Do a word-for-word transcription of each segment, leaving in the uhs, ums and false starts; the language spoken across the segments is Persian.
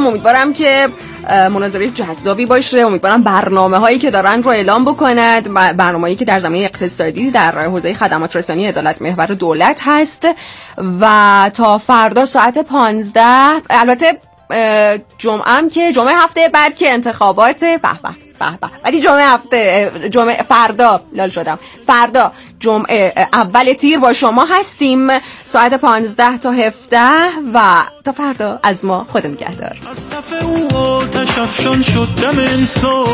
هم امیدوارم که مناظره جذابی باشه. امیدوارم برنامه هایی که دارن رو اعلام بکند، برنامه‌ای که در زمینه اقتصادی در حوزه خدمات رسانی عدالت محور دولت هست. و تا فردا ساعت پانزده، البته جمعه هم که جمعه هفته بعد که انتخابات به به به به ولی جمعه هفته جمعه فردا لال شدم فردا جمعه اول تیر با شما هستیم ساعت پانزده تا هفده و تا فردا از ما خود نگهدار. از طرف او آتش افشان شد دم انسان.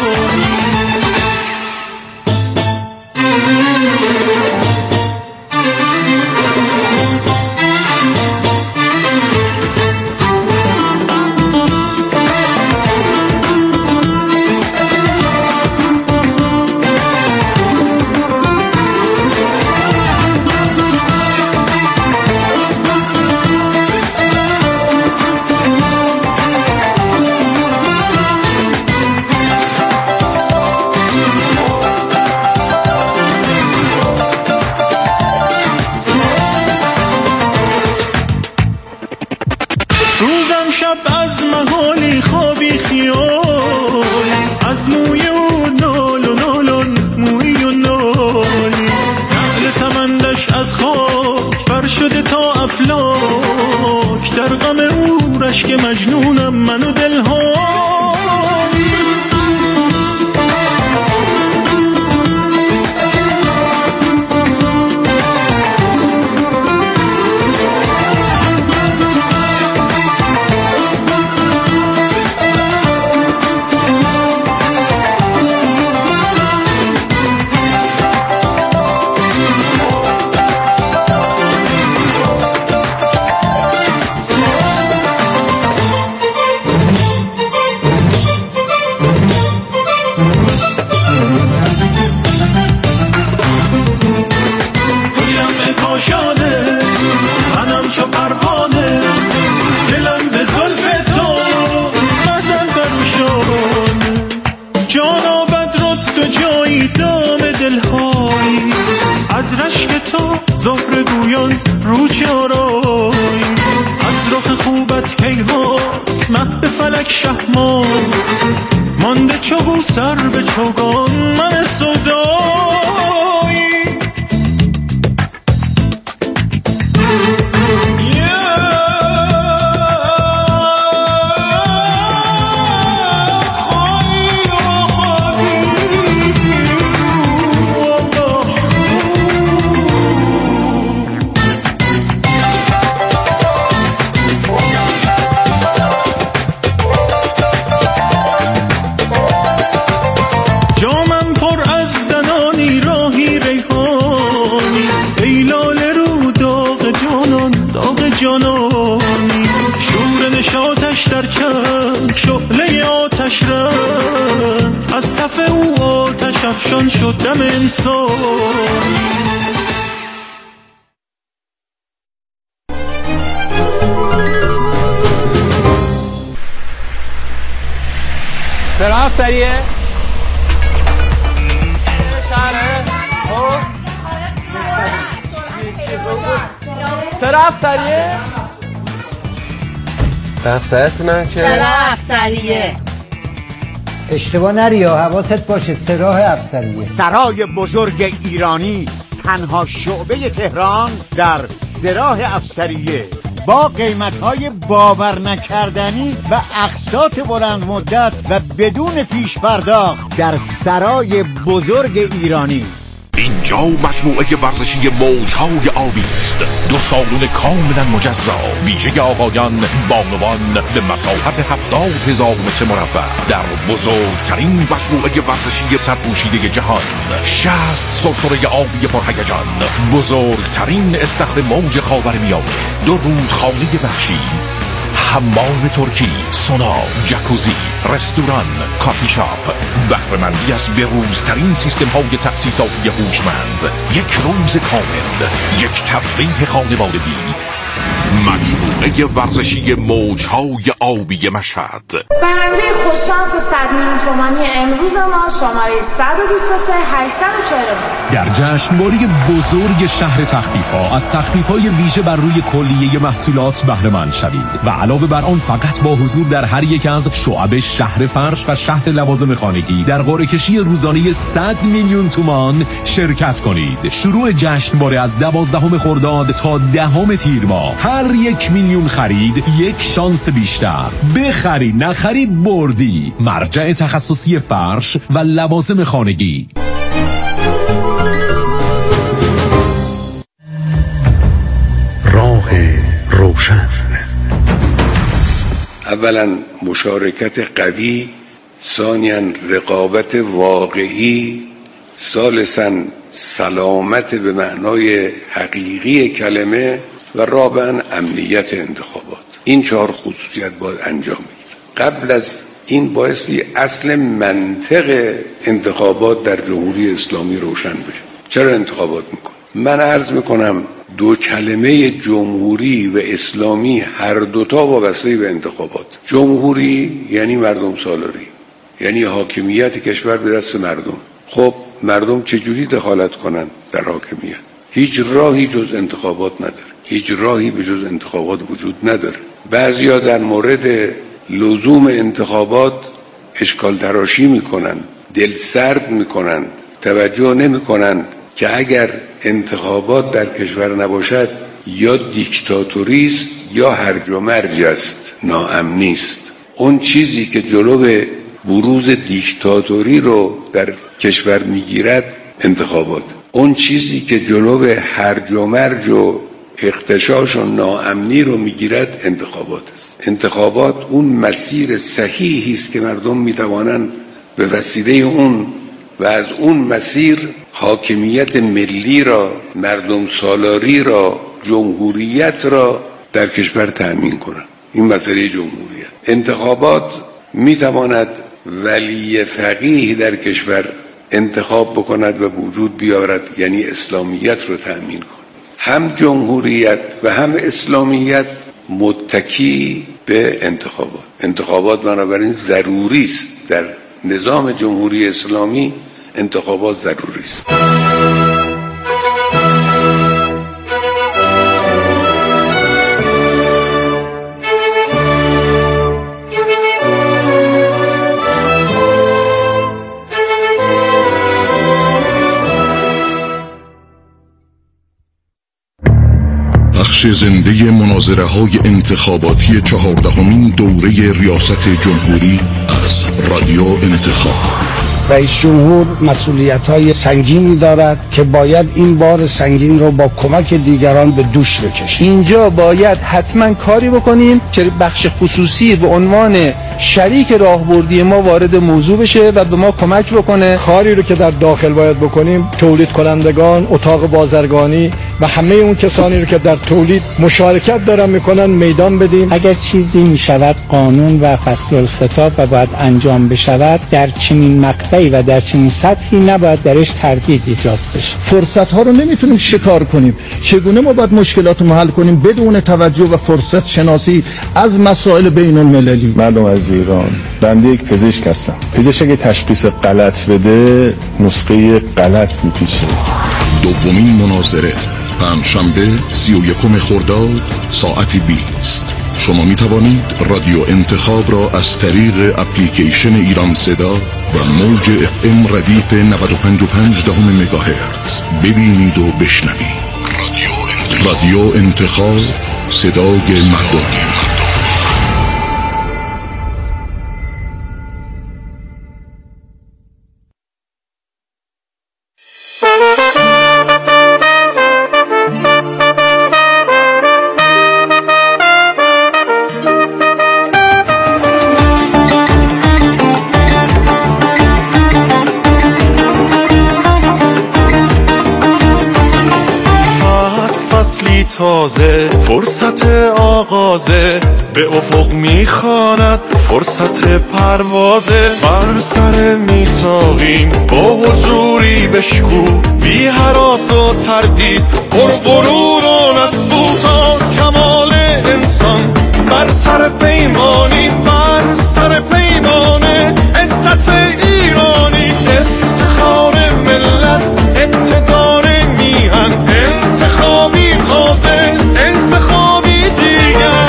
که مجنونم منو دلها افسریه که سراح افسریه اشتباه نری یا حواست باشه. سراح افسریه، سرای بزرگ ایرانی، تنها شعبه تهران در سراح افسریه با قیمت‌های باور نکردنی و اقساط بلند مدت و بدون پیش پرداخت در سرای بزرگ ایرانی. اینجا مجموعه ورزشی موج‌های آبی است، دو سالن کاملا مجزا، ویژه آقایان بانوان به مساحت هفتاد هزار متر مربع در بزرگترین مجموعه ورزشی سرپوشیده جهان. شصت سرسره آبی پرهیجان، بزرگترین استخر موج خاورمیانه، دو رودخانه وحشی، حمام ترکی، سونا، جکوزی، رستوران، کافی شاپ، بهره‌مندی از بروزترین سیستم های تأسیساتی هوشمند، یک روز کامل، یک تفریح خانوادگی، مجموعه ورزشی موجهای آبی مشهد. برنده خوششانس صد میلیون تومانی امروز ما شماره صد و بیست و سه هشتصد و چهل و نه. در جشنواره بزرگ شهر تخفیف‌ها از تخفیف‌های ویژه بر روی کلیه محصولات بهره مند شوید و علاوه بر آن فقط با حضور در هر یک از شعب شهر فرش و شهر لوازم خانگی در قرعه کشی روزانه صد میلیون تومان شرکت کنید. شروع جشنواره از دوازدهم خرداد تا دهم تیر ماه. هر یک میلیون خرید یک شانس بیشتر. بخری نخری بردی. مرجع تخصصی فرش و لوازم خانگی. راه روشن. اولا مشارکت قوی، ثانیاً رقابت واقعی، ثالثاً سلامت به معنای حقیقی کلمه و رابعاً امنیت انتخابات. این چهار خصوصیت باید انجام بگیرد. قبل از این بایستی اصل منطق انتخابات در جمهوری اسلامی روشن بشه. چرا انتخابات میکن؟ من عرض میکنم دو کلمه جمهوری و اسلامی هر دوتا وابسته به انتخابات. جمهوری یعنی مردم سالاری، یعنی حاکمیت کشور به دست مردم. خب مردم چجوری دخالت کنن در حاکمیت؟ هیچ راهی جز انتخابات نداره. هیچ راهی به جز انتخابات وجود نداره. بعضیا در مورد لزوم انتخابات اشکال تراشی میکنن، دل سرد میکنن، توجه نمیکنن که اگر انتخابات در کشور نباشد یا دیکتاتوری است یا هرج و مرج است، ناامنی است. اون چیزی که جلو بروز دیکتاتوری رو در کشور میگیرد انتخابات. اون چیزی که جلو هرج و مرج و اغتشاش و ناامنی رو میگیرد انتخابات است. انتخابات اون مسیر صحیحی است که مردم میتوانند به وسیله اون و از اون مسیر حاکمیت ملی را، مردم سالاری را، جمهوریت را در کشور تأمین کنند. این مسئله جمهوریت. انتخابات میتواند ولی فقیه در کشور انتخاب بکند و وجود بیاورد، یعنی اسلامیت رو تأمین کند. هم جمهوریت و هم اسلامیت متکی به انتخابات. انتخابات بنابراین ضروری است. در نظام جمهوری اسلامی انتخابات ضروری است. بخش زنده مناظره های انتخاباتی چهاردهمین دوره ریاست جمهوری از رادیو انتخاب. رئیس جمهور مسئولیت‌های سنگینی دارد که باید این بار سنگین رو با کمک دیگران به دوش بکشید. اینجا باید حتما کاری بکنیم که بخش خصوصی به عنوان شریک راهبردی ما وارد موضوع بشه و به ما کمک بکنه. کاری رو که در داخل باید بکنیم، تولید کنندگان، اتاق بازرگانی و همه اون کسانی رو که در تولید مشارکت دارن میکنن میدان بدیم. اگر چیزی میشود قانون و فصل الخطاب و باید انجام بشود، در چنین مقطعی و در چنین سطحی نباید درش تردید ایجاد بشه. فرصت ها رو نمیتونیم شکار کنیم. چگونه ما باید مشکلات رو حل کنیم بدون توجه و فرصت شناسی از مسائل بین المللی؟ مردم از ایران، بنده یک پزشک هستم. پزشک اگه تشخیص غلط بده، نسخه غلط میپیشه. دومین مناظره پنجشنبه سی و یکم خرداد ساعت بیست. شما می توانید رادیو انتخاب را از طریق اپلیکیشن ایران صدا و موج اف ام ردیف نود و پنج و پنج دهم مگاهرتز ببینید و بشنوید. رادیو, رادیو انتخاب، صدای مردم. تازه فرصت آغازه، به افق میخواند فرصت پروازه. بر سر میساقیم با حضوری بشکو، بی هراس و تردید پر غرور و نسبوتان، کمال بر سر پیمانی بر سر پیمانه عزت ایرانی افتخار ملت اقتدار میهن انتخابی تازه انتخابی دیگر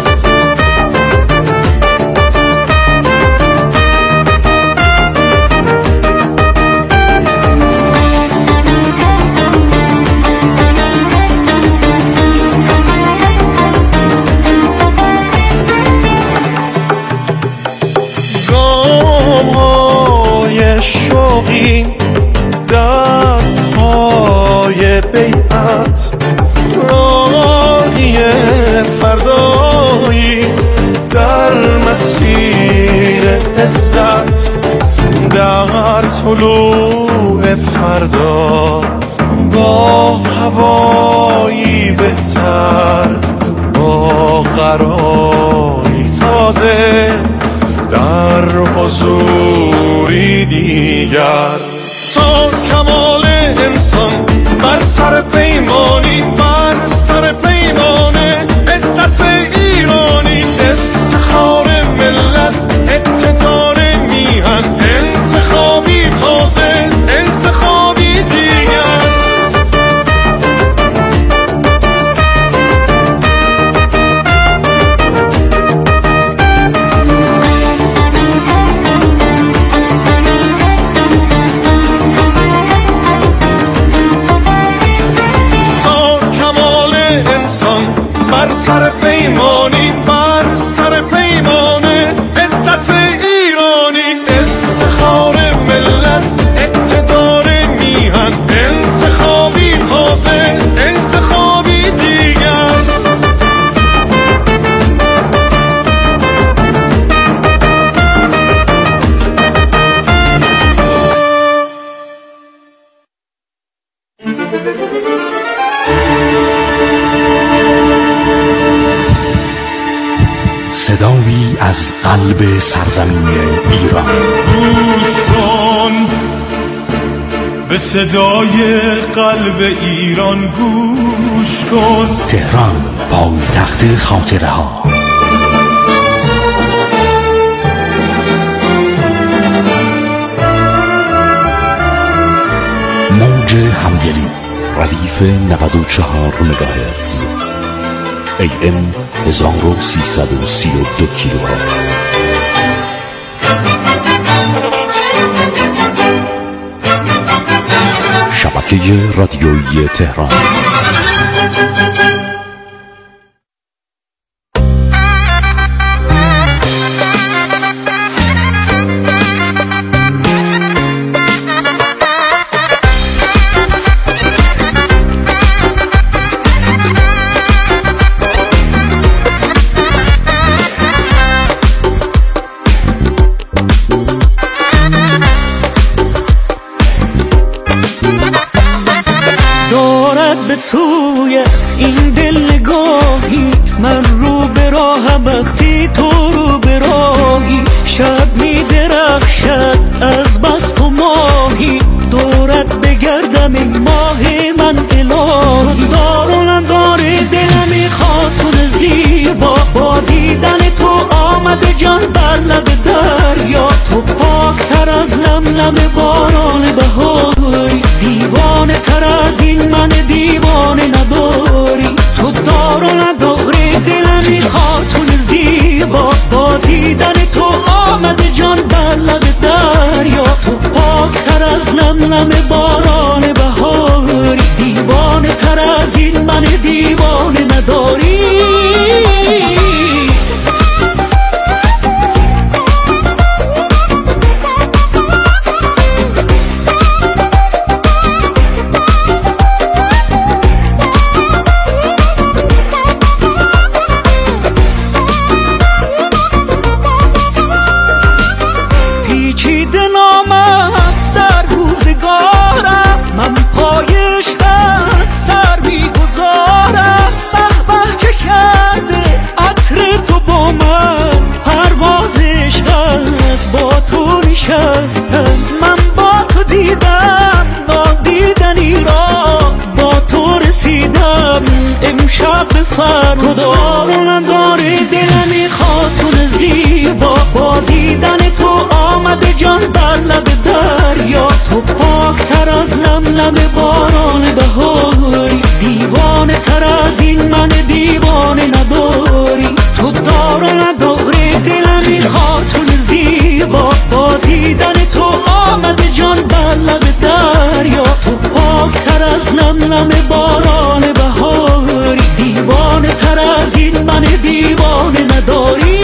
شوقی دست های بیعت راهی فردایی در مسیر عزت در طلوع فردا با هوایی بهتر با قراری تازه در حضوری دیگر تا کمال انسان بر سر پیمانی بر سر پیمانه عزت ایرانی افتخار ملت اقتدار میهن انتخابی تازه انتخابی دیگر بر سر پیمانی بر سر پیمانه عزت ایرانی افتخار ملت اقتدار میهن انتخابی تازه انتخابی دیگر صدایی از قلب سرزمین ایران گوش کن به صدای قلب ایران گوش کن تهران پایتخت خاطره ها موج همدلی ردیف نود و چهار مگاهرتز ای ام هزار و سیصد و سی و دو کیلوهرتز شبکه رادیویی تهران به سوی این دل نگاهی من رو به راه وقتی تو رو به راهی شب می درخشد از بس تو ماهی دورت بگردم این ماه من الهی دار و ندار دلمی خاتون زیبا با دیدن تو آمد جان بر لب دریا تو پاکتر از لملم باران بهاری دیوانه تر از این من دیوانه نداری تو دار و نداری دلمی خاتون زیبا با دیدن تو آمد جان بر لب دریا تو پاکتر از لملم باران بهاری دیوانه تر از این من دیوانه نداری لملم باران بهاری، دیوانه تر از این من دیوانه نداری. تو داره نداره دلم این خاتون زیبا، با دیدن تو آمده جان بر لب دریا. تو پاک تر از لملم باران بهاری، دیوانه تر از این من دیوانه نداری.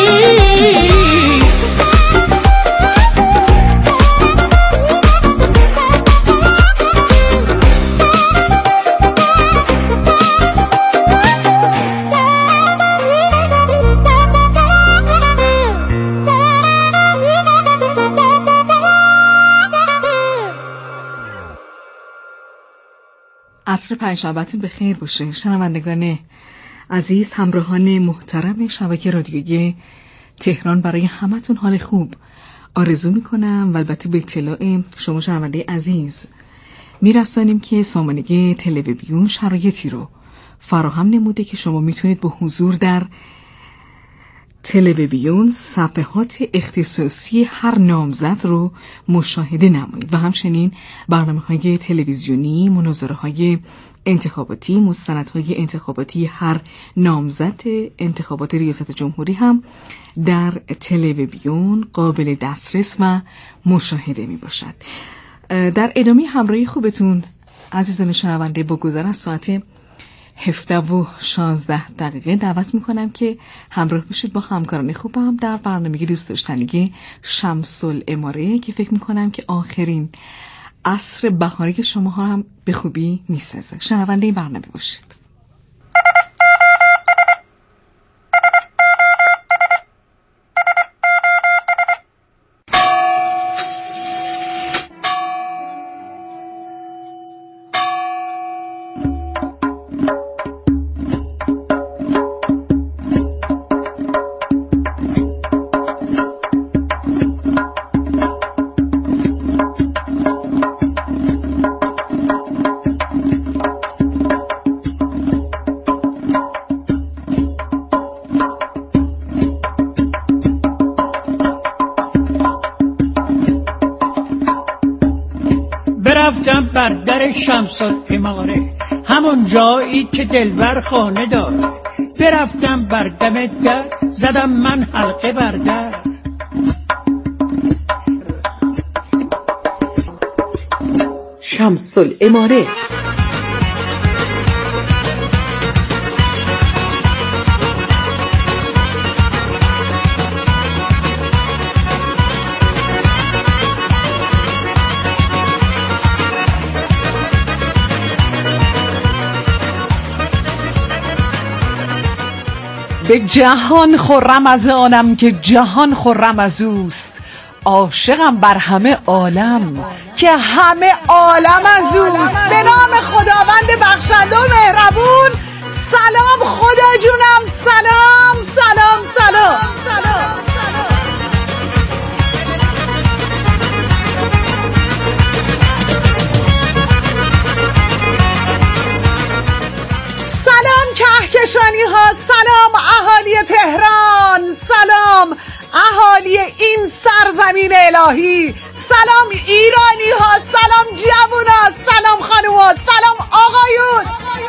عصر پنجشنبه‌تون به خیر باشه شنوندگان عزیز، همراهان محترم شبکه رادیویی تهران. برای همتون حال خوب آرزو میکنم و البته به اطلاع شما شنونده عزیز میرسانیم که سامانه تلویزیون شرایطی رو فراهم نموده که شما میتونید با حضور در تلویزیون صفحات اختصاصی هر نامزد رو مشاهده نمایید و همچنین برنامه‌های تلویزیونی، مناظره‌های انتخاباتی، مستندهای انتخاباتی هر نامزد انتخابات ریاست جمهوری هم در تلویزیون قابل دسترس و مشاهده می باشد. در ادامه همراهی خوبتون عزیزان شنونده با گذر از ساعت هفده و شانزده دقیقه دعوت میکنم که همراه باشید با همکاران خوبم در برنامه دوست داشتنی شمس العماره که فکر میکنم که آخرین عصر بهاری شما ها هم به خوبی میسازه. شنونده این برنامه باشید. برفتم بر در شمس العماره، همون جایی که دلبر خانه داره. برفتم بر دم در، زدم من حلقه بر در. شمس العماره به جهان خرم از آنم که جهان خرم از اوست، عاشقم بر همه عالم که همه عالم از اوست. به نام خداوند بخشنده و مهربون. سلام خدا جونم، سلام سلام سلام سلام. سلام کهکشانی ها، سلام اهالی تهران، سلام اهالی این سرزمین الهی، سلام ایرانی ها، سلام جوونا، سلام خانوما، سلام آقایون.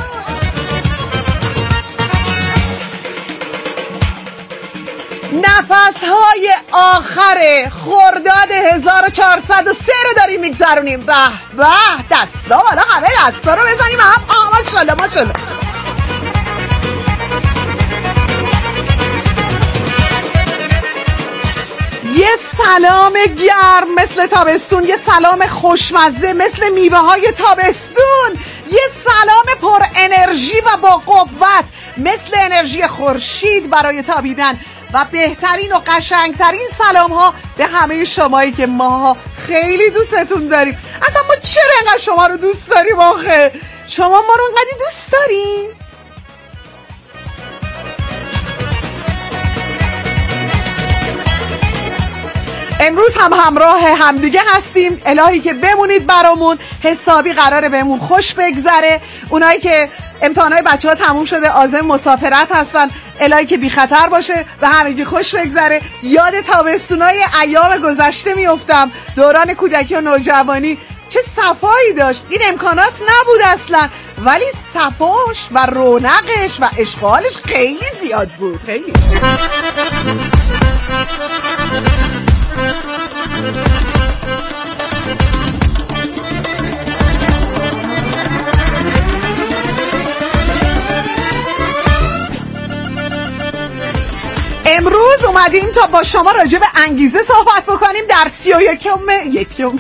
نفسهای آخر خرداد هزار و چهارصد و سه رو داریم میگذرونیم. به به، دستا بالا، همه دستا رو بزنیم هم. آه ماشالله ماشالله. یه سلام گرم مثل تابستون، یه سلام خوشمزه مثل میوه های تابستون، یه سلام پر انرژی و با قوت مثل انرژی خورشید برای تابیدن و بهترین و قشنگترین سلام ها به همه شمایی که ما خیلی دوستتون داریم. اصلا ما چرا انقدر شما رو دوست داریم آخه؟ شما ما رو انقدر دوست داریم؟ امروز هم همراه همدیگه هستیم. الهی که بمونید برامون، حسابی قراره بهمون خوش بگذره. اونایی که امتحانای بچه ها تموم شده عازم مسافرت هستن، الهی که بی خطر باشه و همگی خوش بگذره. یاد تابستونای ایام گذشته میافتم، دوران کودکی و نوجوانی چه صفایی داشت. این امکانات نبود اصلا، ولی صفاش و رونقش و اشغالش خیلی زیاد بود. خیلی امروز اومدیم تا با شما راجع به انگیزه صحبت بکنیم در سی و یکم یکم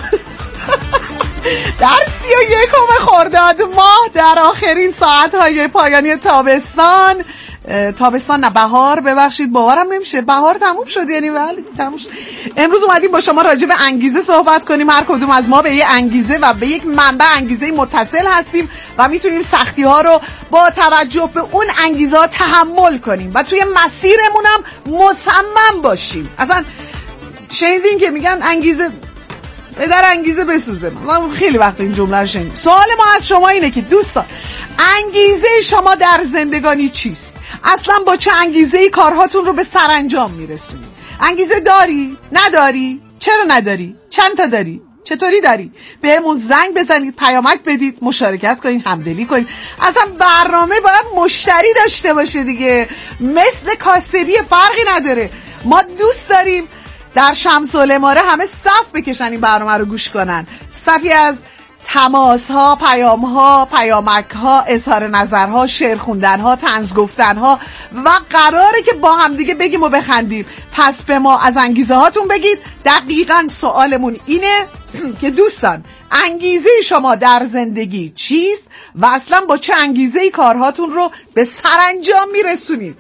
در سی و یکم خرداد ماه، در آخرین ساعت‌های پایانی تابستان. تابستان نه بهار، ببخشید باورم نمیشه بهار تموم شد، یعنی ولی تموم شد. امروز اومدیم با شما راجع به انگیزه صحبت کنیم. هر کدوم از ما به یک انگیزه و به یک منبع انگیزه متصل هستیم و میتونیم سختی ها رو با توجه به اون انگیزه ها تحمل کنیم و توی مسیرمون هم مصمم باشیم. اصلا شنیدین که میگن انگیزه به در انگیزه بسوزه؟ من خیلی وقت این جمله رو شنیدم. سوال ما از شما اینه که دوستان، انگیزه شما در زندگانی چیست؟ اصلا با چه انگیزه‌ای کارهاتون رو به سرانجام میرسونید؟ انگیزه داری؟ نداری؟ چرا نداری؟ چند تا داری؟ چطوری داری؟ بهمون زنگ بزنید، پیامک بدید، مشارکت کنید، همدلی کنید. اصلا برنامه باید مشتری داشته باشه دیگه، مثل کاسبی فرقی نداره. ما دوست داریم در شمس العماره همه صف بکشن این برنامه رو گوش کنن. صفی از تماس ها، پیام ها، پیامک ها، اظهار نظرها، شعر خوندن ها، طنز گفتن ها و قراره که با هم دیگه بگیم و بخندیم. پس به ما از انگیزه هاتون بگید. دقیقاً سوالمون اینه که دوستان، انگیزه شما در زندگی چیست و اصلا با چه انگیزه ای کارهاتون رو به سرانجام میرسونید؟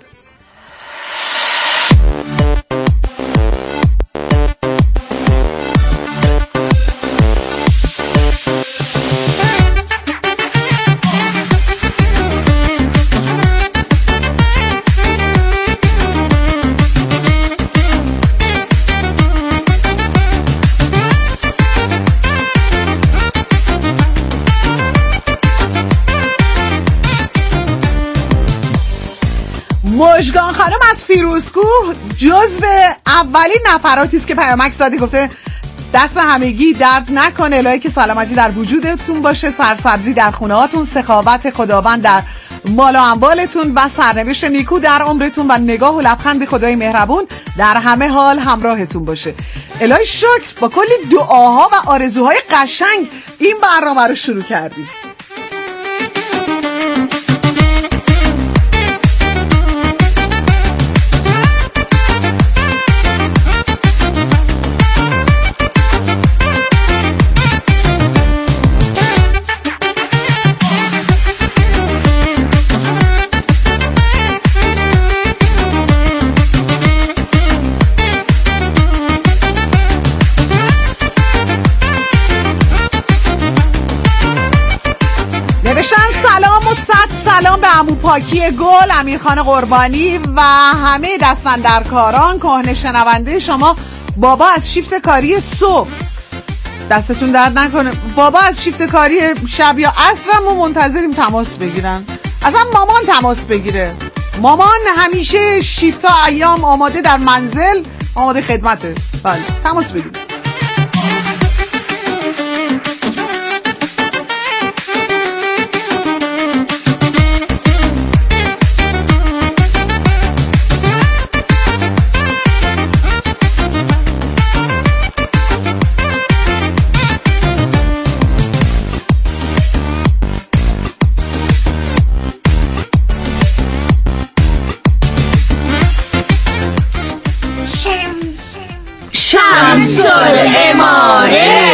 مژگان خانم از فیروزکوه جزو اولین نفراتی است که پیامک زده، گفته دست همگی درد نکنه، الهی که سلامتی در وجودتون باشه، سرسبزی در خونه هاتون، سخاوت خداوند در مال و اموالتون و سرنوشت نیکو در عمرتون و نگاه و لبخند خدای مهربون در همه حال همراهتون باشه. الهی شکر، با کلی دعاها و آرزوهای قشنگ این برنامه رو شروع کردیم. سلام به عمو پاکی گل، امیرخان قربانی و همه دستاندرکاران. کهنه شنونده شما بابا از شیفت کاری صبح، دستتون درد نکنه. بابا از شیفت کاری شب یا عصرم و منتظریم تماس بگیرن. اصلا مامان تماس بگیره. مامان همیشه شیفتا ایام آماده در منزل، آماده خدمته. بله تماس بگیرن. شمس العماره.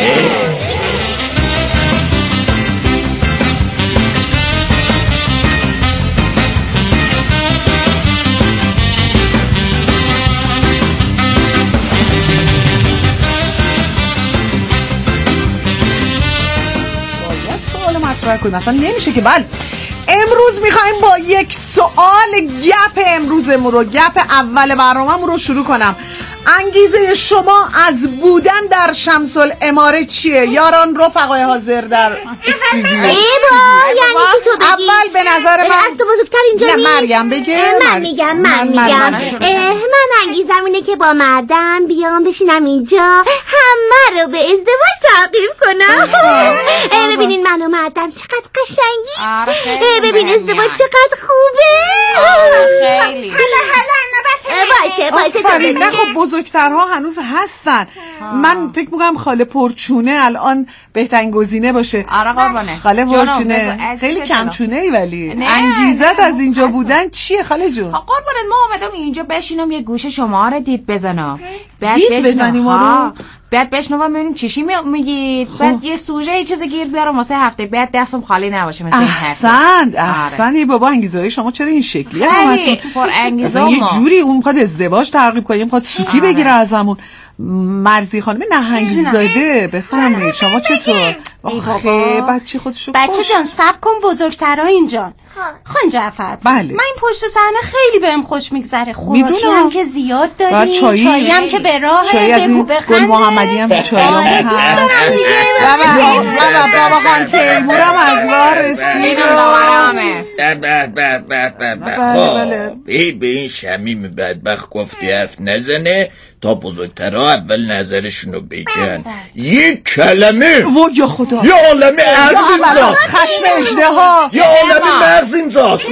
کنیم اصلا نمیشه که. بله امروز میخوایم با یک سوال گپ امروزمون رو، گپ اول برنامه‌مون رو شروع کنم. انگیزه شما از بودن در شمس العماره چیه؟ یاران رفقای حاضر در استودیو. ایوا یعنی که تو بگی اول به نظر من از تو بزرگتر اینجا نیست. نه مریم بگه. من میگم من میگم من انگیزم اینه که با مردم بیام بشینم اینجا همه رو به ازدواج ترغیب کنم. ببینین من و مردم چقدر قشنگی. ببین ازدواج چقدر خوبه. خیلی حالا حالا باشه باشه. نه خب بزرگترها هنوز هستن. من فکر میکنم خاله پرچونه الان بهترین گزینه باشه. آره قربانه. خاله پرچونه خیلی کمچونه ای ولی انگیزت از اینجا بودن چیه خاله جون؟ قربانه ما اومدم اینجا بشینم یه گوشه شما رو دید بزنم. دید بزنیم ما رو؟ بعد بشنوم ببینیم چیشی میگید. بعد یه سوژه یه چیز گیر بیارم واسه هفته بعد دستم خالی نباشه مثل این حرف. احسن احسن. ای بابا انگیزه شما چرا این شکلیه؟ همتون پر انگیزه. یه جوری اون میخواد ازدواج ترغیب کنه، میخواد سوتی بگیره ازمون. مرزی خانم نهنگزاده بفرمایید شما چطور؟ آخه بچه خودشو بچه جان صبر کن بزرگترها اینجان. خان جعفر بله. من این پشت صحنه خیلی بهم خوش میگذره. خوراکی هم که زیاد داریم، چایی, چایی هم که به راه، چایی از این گل محمدی هم چایی هم هست. بابا بابا خان تیمورم از راه رسید. خب به این شمیم بدبخت گفتی حرف نزنه تا بزرگترها اول نظرشونو بگن. یک کلمه و یا خدا یا عالمه عرض اینجاست. خشم اجدها یا عالمه مغز اینجاست.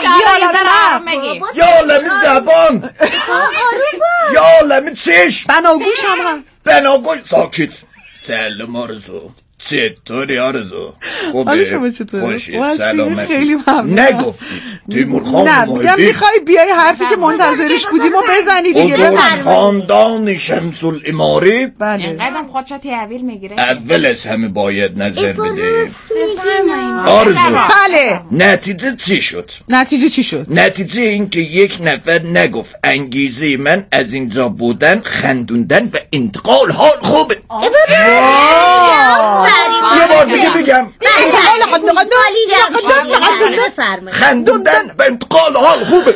یا عالمه زبان. یا عالمه چشم. بناگوش هم هست. بناگوش. ساکت. سلام آرزو چطوری آرزو؟ خوبه؟ شما چطوره؟ سلامتی. خیلی ممنون. نگفتید تیمور خان محبی نه میخوای بیای حرفی که منتظرش بودیم و بزنی دیگه. بزرگ خاندان شمس العماره اینقدر خودشو تحویل میگیره. اول از همه باید نظر بده. آرزو بله نتیجه چی شد؟ نتیجه چی شد؟ نتیجه این که یک نفر نگفت انگیزه من از اینجا بودن خندوندن و انتقال حال خوبه. یه بار دیگه بگم خندوندن و انتقال حال خوبه.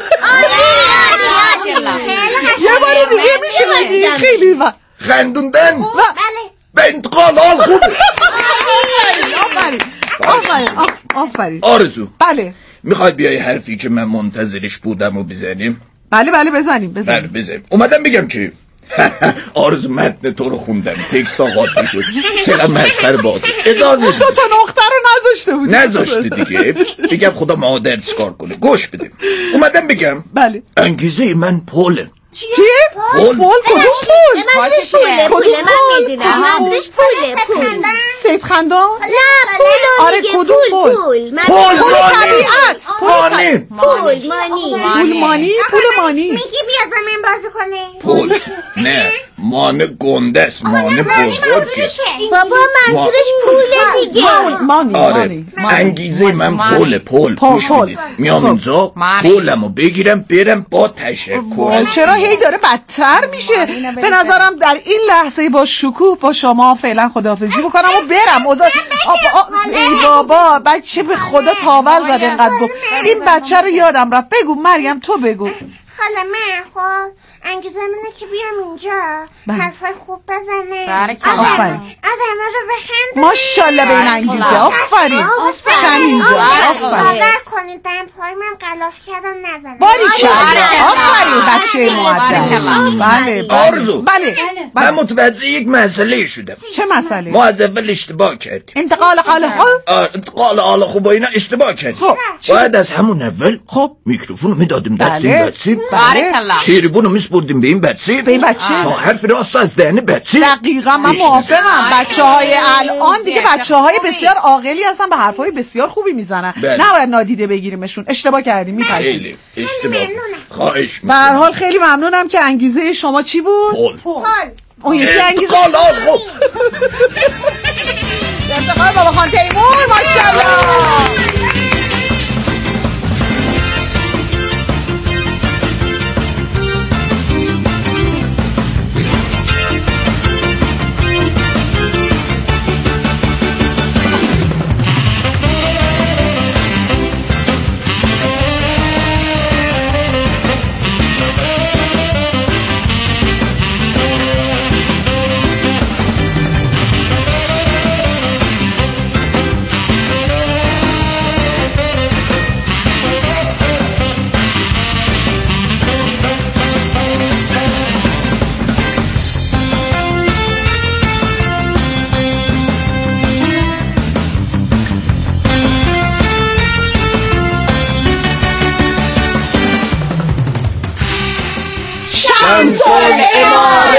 یه بار دیگه میشه بگی خیلی با خندوندن و انتقال حال خوبه. آفرین آفرین آفرین. آرزو بله میخوای بیای حرفی که من منتظرش بودم و بزنیم؟ بله بله بزنیم بزنیم. بله بزنیم. اومدم بگم که آرزو متن تو رو خوندم تکست قاطی شد. چقدر مسخره بازی. اجازه دو تا نقطه رو نذاشته بودی. نذاشته دیگه. بگم خدا مادر چیکار کنه. گوش بده. اومدم بگم بله انگیزه من پوله. چیه؟ پول. پول کدوم پول؟ منظورش پوله. پوله من میدونم. منظورش پوله. پول. سید خندان؟ نه پول. آره کدوم پول؟ پول. پول طبیعت. مانی. پول مانی. پول مانی. پول مانی. میگی بیاد با من بازی کنه. پول. نه مانه گنده است. مانه بزرگه. بابا منظورش پوله دیگه. مانی. آره انگیزه من پول پول. پول میام اینجا پولمو بگیرم برم با تشکر. چرا هی داره بدتر میشه؟ به نظرم در این لحظه با شکوه با شما فعلا خداحافظی بکنم و برم. اوزا ای بابا بچه به خدا تاول زد اینقدر گفت. این بچه رو یادم رفت. بگو مریم تو بگو. خاله من خب انگیزه منه که بیام اینجا حرفای خوب بزنه. آفرین. آدم رو بخنده. ماشاءالله به این انگیزه. آفرین. شن اینجا. آفرین. باور کنید دم پای من غلاف کردم نزنم. باری کرده. آفرین بچه مؤدب. بله آرزو بله من متوجه یک مسئله شدم. چه مسئله؟ ما از اول اشتباه کردیم. انتقال حال خوب؟ انتقال حال خوب و اینا اشتباه کردیم. باید از همون اول خب میکروفونو میدادیم دست این بچه. تریبونو میسپردیم به این بچه. به این بچه تا حرف راست از دهن بچه. دقیقاً من موافقم. بچه‌های الان دیگه بچه‌های بسیار عاقلی هستن به حرفای بسیار خوبی میزنن. نباید نادیده بگیریمشون. اشتباه کردیم میپذیریم. اشتباه. خواهش به هر حال خیلی ممنونم که انگیزه شما چی بود؟ پول. اون یکی انگیزه انتقال خوب. انتقال بابا خان تیمور ماشاءالله.